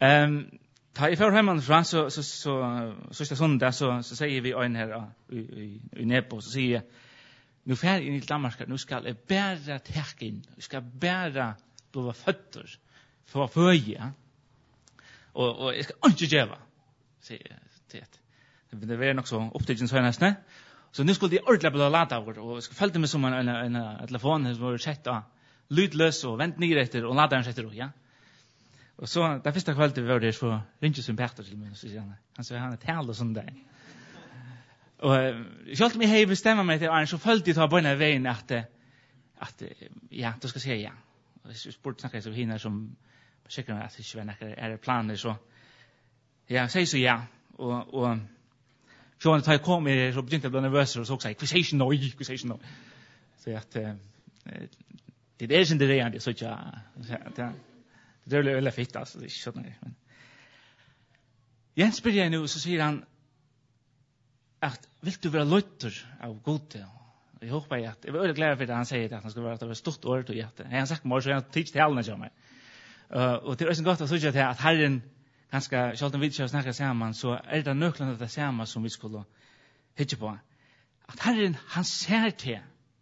Ta I får hemma från så sista söndag så säger vi en här i Nepo så säger nu fär in I Danmark nu ska jag bära täckin jag ska bära blåa fötter för föja och jag ska inte geva säger det var nog så upptäckten så nästan så nu skulle jag ordla blåa lata och ska följde med som en telefon som var sett lydlös och vänt ner efter och laddaren sätter ja. Och så där första kvällen vi var där så ringde sympater till mig så säger han så han talar sån där. Och jag skulle mig have bestämma mig till att så följde jag på den vägen att ja, då ska säga ja. Och så sport snackar så hinner som säkert att det inte är planer så ja, säg så ja och så när jag kom i så började jag bli nervös och så också accusation no. Så att det är inte det ändå så att det är väl fint alltså det är så där men Jens börjar nu så säger han att vill du vara lotter av gode jag hoppas att jag var glad för det han säger att han ska vara att det var stort ord och hjärta han sagt mer så jag teach till alla jamar och det är så gott att så att Herren ganska självt vill jag snacka samman så är det nöklarna det samma som vi skulle hitta på att Herren han ser till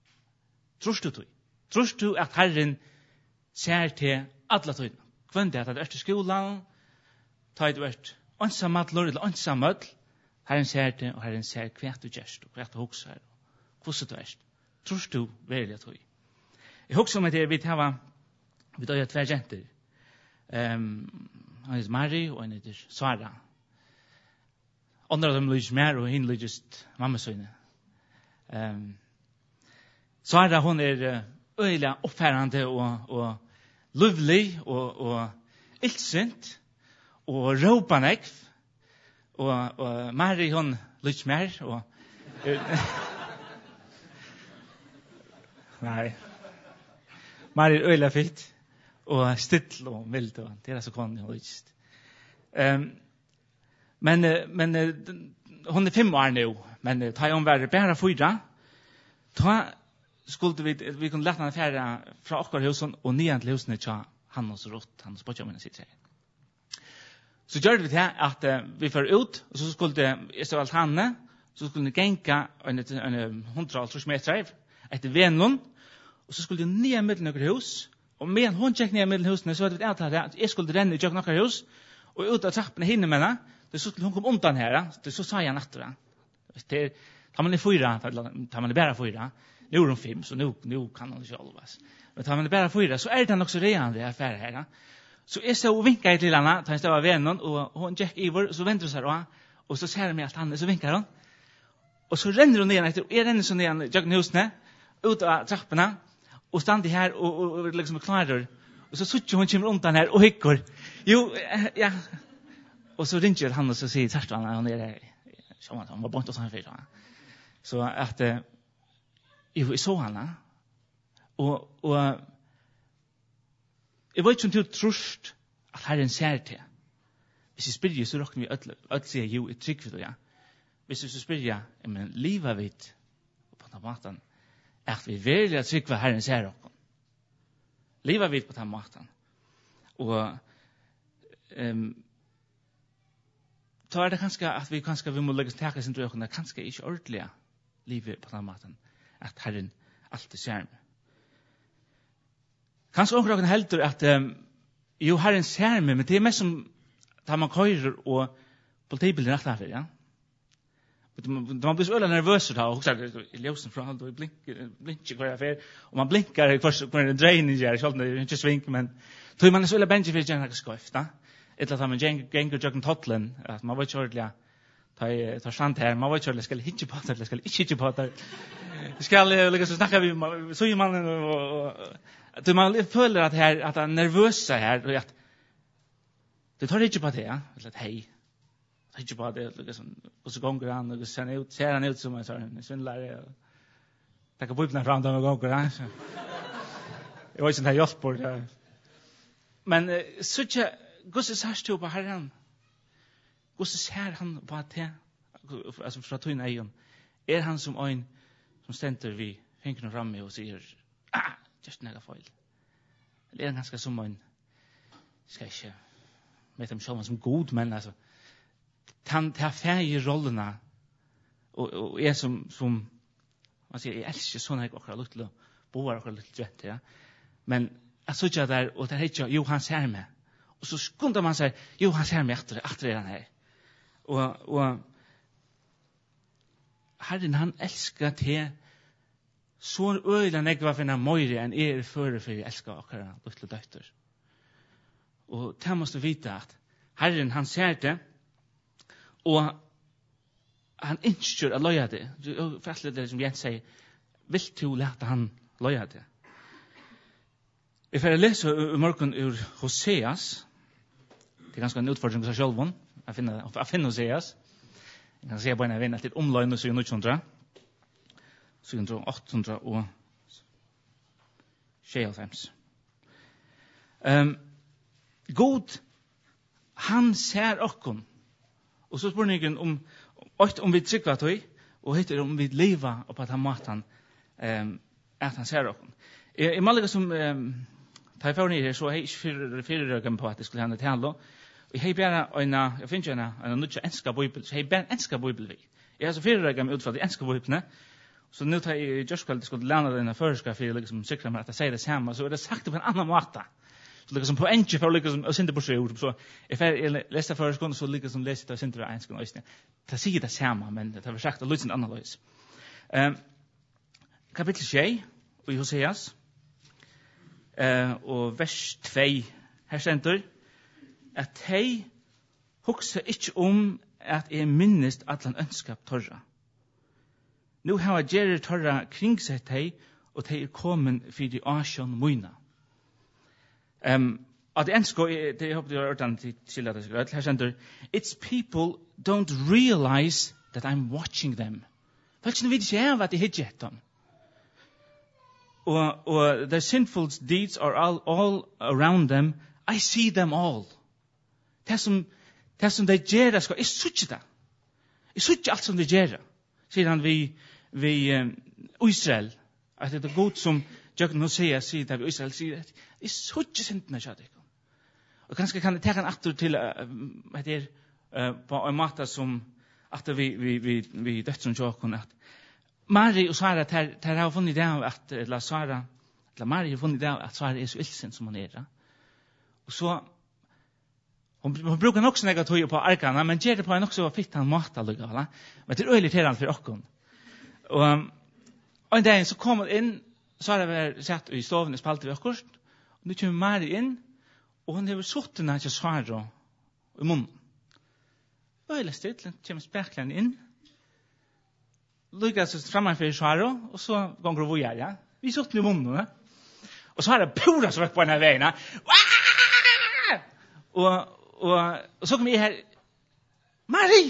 tror du att Herren ser till alla tiden kvände att det är till skolan ta ett vart ensammatlor eller ensammal Herren ser det och Herren ser kvärt du gest och kvärt huxar hur du är tror du väl att jag huxar med det vi tar vi då två jenter han är Marie och han är Sara andra av dem lyser mer och hin just mamma söne Sara hon är öjla uppfärande och lovely och ildsint och råpanekv och Marie hon lyser mer och nej Marie är öjla fitt och still och mild och det är så kon och just men hon är 5 år nu men tar hon vara bara 4 ta skulle vi kunde lätta affären från Akkarhusen och ner till husen till Hannes Rott hans bortjammen sitter så gör vi det att vi får ut och så skulle det istället Hanne så skulle det gänka en 100 meter efter Venlund och så skulle det ner med några hus och med hon check ner med husen så hade vi avtalat att jag skulle ränna ut några hus och ut av trapporna hinner med det så skulle hon komma undan här det så sa jag nattra det tar man 4 tar man bara 4 nu är de 5 så nu kan hon inte alls men tar man bara 4 så är det också redan det affär här så är så vinkar till Anna tar stava vännen och hon check Ivor så vänder sig då och så ser de att han så vinkar hon och så ränner hon ner efter är den så ner jag husen ut av trapporna och stannar här och liksom klarar och så sutter hon kommer undan här och hickor jo ja och så ringer han och så säger Tarzan han är där som han var bort och så för så att jag så han och jag vet inte hur trust att Herren ser till hvis jag spyrir så råkner vi öll säga jo ett tryck för det ja hvis jag spyrir men liva vid på den maten att vi väljer att tryck för Herren ser oss liva vid på den maten och tar det kanske att vi må lägga täcka sin dröjning det kanske inte ordentliga livet på den maten att Herren alltid ser kanske också kan helter att jo Herren ser mig men det är mest som tar man körer och politibilen rätt där ja man blir så ölla nervös då och så ljusen från allt och blinkar kvar affär och man blinkar för en draining där så det inte svink men tror man så ölla bench för gärna skafta eller att man gänger joggen totlen att man var körliga ta stand här man var körliga ska inte på det ska inte på det ska lägga så snackar vi så ju man och man följer att här att han nervösa här och att det tar inte på det ja eller att hej inte på det liksom och så gånger han och ser han ut som en svindlare ta på bubblan fram där och gånger jag vet inte hur jag spår men så Gus är så på Herren Gus ser han på det alltså från två ögon är han som en som ständer vi fingrarna framme och säger just några fel eller är han ganska som en ska inte med dem själva som god, men alltså ta färg rollerna och är som man säger, jag älskar såna här och lite boar och lite rätt, ja. Men jag såg jag där och där heter jo han ser mig. Och så skundar man sig, jo han ser mig efter den här. Och Herren han älskar te så öjla negva för möjre än för älskar akkurat lite dötter. Och det måste vita att Herren han ser det och han önskar att löja det. Fastligt det som Jens säger, vill du låta han löja det? Jag får läsa i morgon ur Hoseas. Det är ganska en utfordring för sig själv. Jag finner Hoseas. Jag kan säga bara en vän att det är omlöjande 700. 800 och 26. God, han ser okkom. Og så spurningen om vi trykker tøy, og heter om vi lever og på at han maten at han ser okkom. I mallega som tar jeg for her, så har jeg ikke fyrrøkken på at det skulle hende til handlo. Og jeg bare jeg finner en nødvendig enska bibel, så jeg bare enska bibel vi. Jeg har så fyrrøkken med utfall i enska bibelene, så nu tar jeg i Jørskveld, det skulle lande denne føreska for liksom sikre meg at jeg sier det samme, så er det sagt på en annan måte. Så liksom på en för liksom och synte på sig ord så jag läste förra gången så liksom läste jag synte en gång just det säger det samma men det har sagt att lite annorlunda. Kapitel 6 i Hoseas och vers 2 här ständer att hej huxa inte om att minnest att han önskar torra. Nu har jag gerir torra kring sig hej och hej kommen för de asjon moina. At ensko, det håper du har hørt den til at det skal her sender, it's people don't realize that I'm watching them. Faktisk vet ikke jeg hva de hitjer etter. Og their sinful deeds are all around them. I see them all. Det som de gjør, skal jeg suttje det. Jeg suttje alt som de gjør. Sier han vi Israel, at det er godt som Jøkken Hosea sier det, Israel sier det, jeg suttje sintene kjøttet. Og kanskje kan jeg ta en aktor til på en måte som at vi døtt som Jøkken, at Mari og Sara har funnet det av at Mari har funnet det av at Sara er så ildsint som hun er. Og så Hon brukar nok så negativt på arkarna, men ger det på en också fittan måte lugga, men det är irriterande för oss. Och en dag så kom hon in, så har det sett i stoven i spaltet vid oss, och nu kommer Mari in, och hon har suttit när jag svarar i munnen. Öjligt stilt, kommer speklen in, lugga sig framför svarar, och så gånger hon vågar, ja. Vi suttit i munnen, och så har det pura så på den här vägen. Och så kommer jag här, Mari!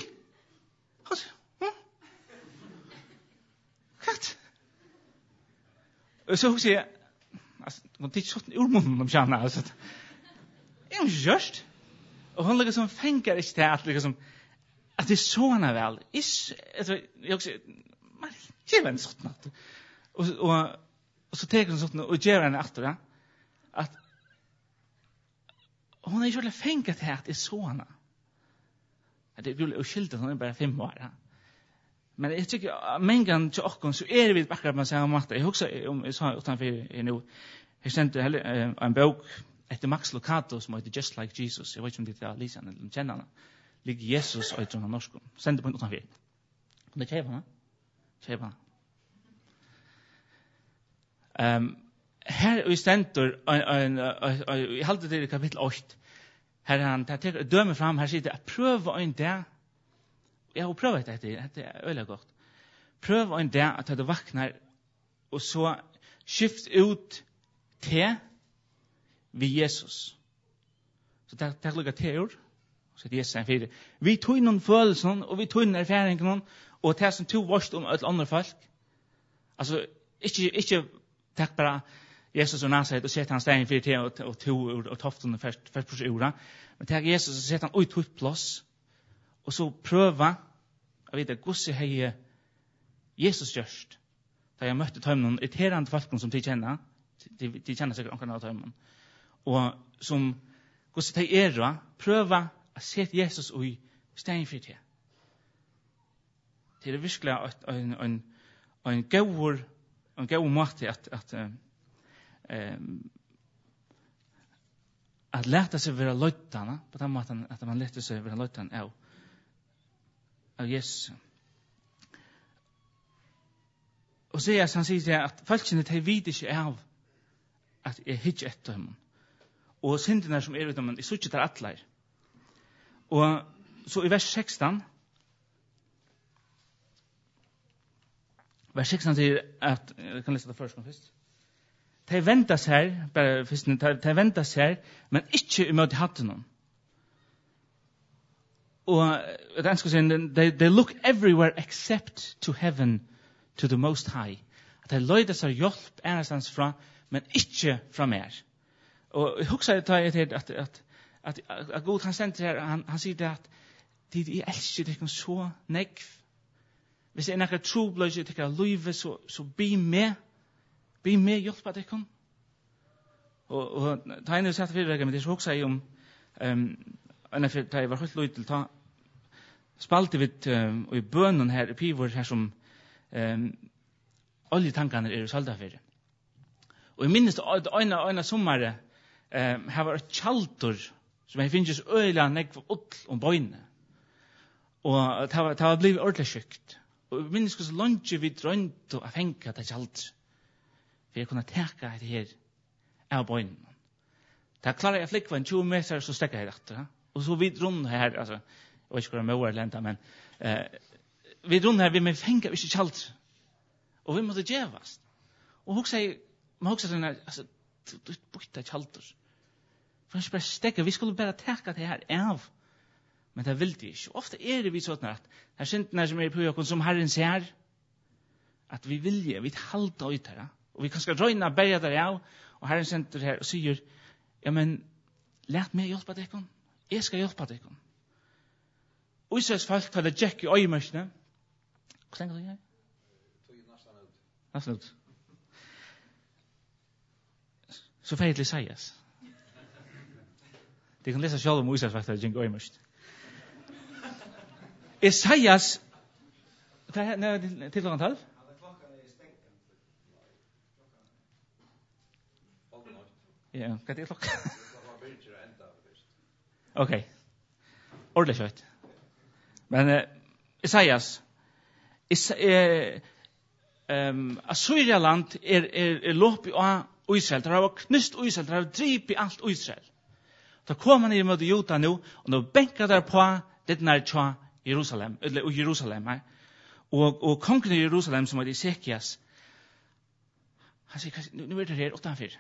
Katt! Och så säger jag, alltså, hon tittar sånt ur munnen om kärna, alltså. Jag är inte görst. Och hon liksom fänkar inte det att liksom, att det är såna väl. Jag också, Mari, ge mig en sånt natt. Och så tar hon sånt och ger henne efter det. Att hon har ju själv fänkat det att det är såna. Det blir ju skilt att hon är bara 5 år. Ja. Men jag tycker mängden till oss så är det bara man säger om att jag också om jag sa utanför nu jag sände en bok efter Max Lucado som heter Just Like Jesus. Jag vet inte om det är Lisan eller känner lik Jesus och utan norsk. Sände på utanför. Det käva. Her i stentor jeg halte det i kapittel 8 her han tar døme fram her sier det prøv en dag jeg har prøvet det er veldig godt prøv en dag at du vaknar og så skift ut til vi Jesus så det lukket til ord så det er Jesus en vi tog noen følelser og vi tog noen erfaringen og det som tog vorst om et andre folk altså ikke takk bara Jesus och Nazaret och sett han steg för te och tog och toften först på sig ora. Men tag Jesus och sett han ut på plats och så pröva jag vet att gosse hej Jesus just. Där jag mötte honom ett herrant folk som de känner. De känner sig omkring av honom. Och som hvordan det da, prøva å se Jesus i stedet for det. Det virkelig en god måte at leta seg være løytene, på den måten at man leta seg være løytene av Jesus. Og så han sier at folkene de vet ikke av at jeg hittar etter dem. Og syndene som vid dem, jeg så ikke der atler. Og så i vers 16, vers 16 sier at, jeg kan lese det først. De venter seg, bare først, de venter seg, men ikke imot hatten dem. Og det er skal si, they look everywhere except to heaven, to the most high. At de løyder seg hjelp ærestans fra, men ikke fra mer. Og jeg husker at God han sender her, han sier det at de elsker deg så negv. Hvis jeg nekker trobløyde til deg løyve, så be med hjelp av deg. Og ta inn og sette fyrir men det så husker jeg om da jeg var helt løyde til ta spalte vi i bønnen her i Pivor her som oljetankene i Saldafyrir. Og jeg minnes det øyne sommere her var et kjaltor som jeg finnes øyla negv ull bøyne. Og det var blivet ordentlig sjukt. Og jeg minnes hvordan lunge vi drønte å fenke det kjaltor. For jeg kunne teka det her av bøyne. Da klarer jeg flikva en 20 meter så stekker jeg etter. Og så vidt rundt her, altså, jeg vet ikke hvor jeg må lenta, men vidt rundt her vi med fenke ikke kjaltor. Og vi måtte djevast. Og man husker sånn her, altså, du bytta kjaltor. For han ikke bare stekker, vi skulle bare teka det her av. Men det vil de ikke. Ofte det vi sånn at her syndene som på jokken, som Herren ser, at vi vilje, vi halta ut her. Og vi kan skal røyna berga der av, og Herren sender her og sier, ja, men let meg hjelpa deg. Jeg skal hjelpa deg. Og Israels folk tar det Jack i øyemørsene. Hva tenker du her? Nästan ut. Så färdigt Isaias. Det kan läsa själv om Isaias faktiskt Jing Goymust. Isaias när till klockan 12. Ja, kan det klockan? Okej. Ordentligt kött. Men Isaias Assyrialand lopp av Israel. Det har knust Israel, det har dripit allt Israel. Så kommer ni mot Juda nu, og nå benker der på det nær tja Jerusalem, eller Jerusalem her. Og kongen i Jerusalem, som er Esekias, han sier, nu det her utenfor.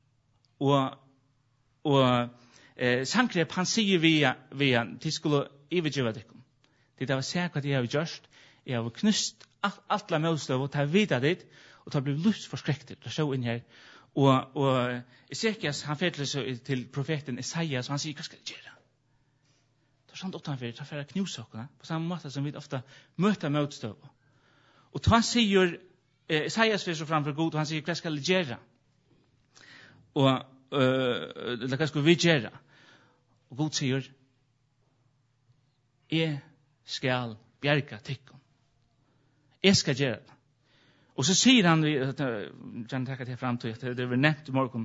Og Sankrep, han sier vi han, de skulle ivergiva dekken. Det var sikkert hva de har gjort. Jeg har knust alla motstøv og ta videre dit, og ta bli lustforskrektet. Det så inn her. Og Esekias, han fætler seg til profeten Isaias, og han sier, hva skal jeg gjøre? Det er sånn utenfor, ta færre knusåkene, på samme måte som vi ofte møter motstøv. Og han sier, Isaias fyrir så framfor Gud, og han sier, hva skal jeg gjøre? Eller hva skal vi gjøre? Og Gud sier, jeg skal bjerga tikkum. Jeg skal gjøre det. Og så sier han, jeg kan takke til frem til, det var nevnt i morgen,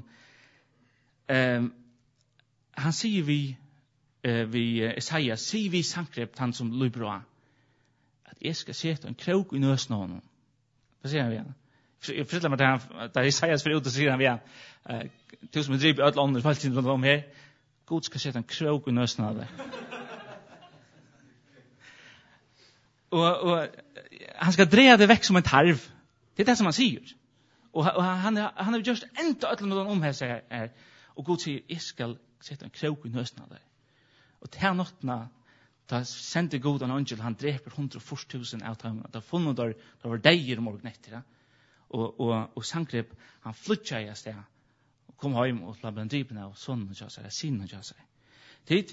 han sier vi Isaias, sier vi Sankrep, han som lyber av, at jeg skal sette en krok i nøsen av honom. Hva sier han vi igjen? Jeg forteller meg til da Isaias fyrir ut, og sier han vi igjen, til som er driv i ødel ånder, falt inn rundt om her, God skal sette en krok i nøsen av det. Og han skal dreja det vekk som en tarv. Det er det som han sier. Og han har gjort enda ødel med den her, sier her. Og Gud sier, jeg skal sette en krok i nøsen av det. Og til nottene, da sendte Gud en angel, han dreper 140.000 av dem. Da funnet der var deier morgen etter. Og Sankrep, han flyttet i sted. Og kom hjem og la blant dripene av sonen og seg, sinen og seg. Tid,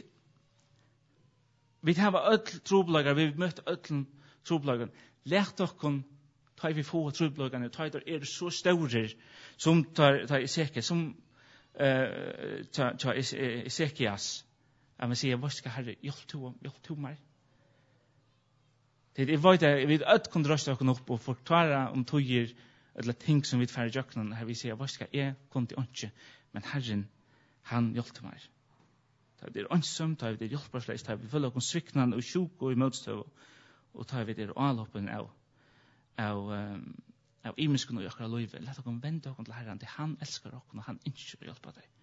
vi har ødel trobelager, vi møter ødel trobelager. Lært dere, ta vi få trobelagerne, ta der så store, som tar i seke, som ta Esekias, att man säger, vad ska Herre, hjälp to mig. Det är vad det vi att kunna rösta upp och förklara om tojer eller ting som vi färre jöknen här vi säger, vad ska jag kunde inte, men Herren, han hjälpte mig. Det är ensamt, det är hjälpbarslöst, vi följer oss sviknan och sjuk och i motstånd, och tar vi det avloppen av imenskene og akkurat løyve. Lett oss vende oss til Herren, til han elsker oss, og han ønsker å hjelpe deg.